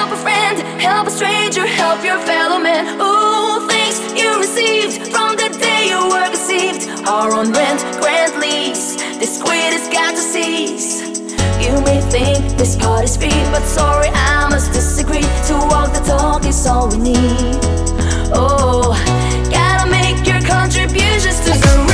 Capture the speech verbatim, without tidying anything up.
help a friend, help a stranger, help your fellow man. Ooh, things you received from the day you were conceived are on rent, grant, lease. The squid has got to cease. You may think this part is free, but sorry, I must disagree. To walk the talk is all we need. Oh, gotta make your contributions to the